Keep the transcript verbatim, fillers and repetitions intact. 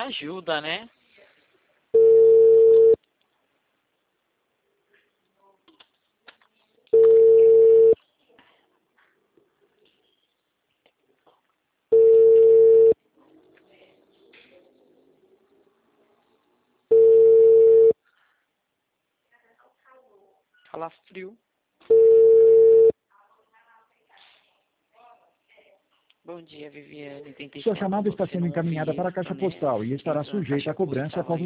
ajuda, né? Calafrio. Bom dia, Viviane. Tentei Sua falar com chamada está você, sendo não ouvi encaminhada para a isso, caixa né? postal e estará Entra na sujeita caixa a cobrança postal após aí. o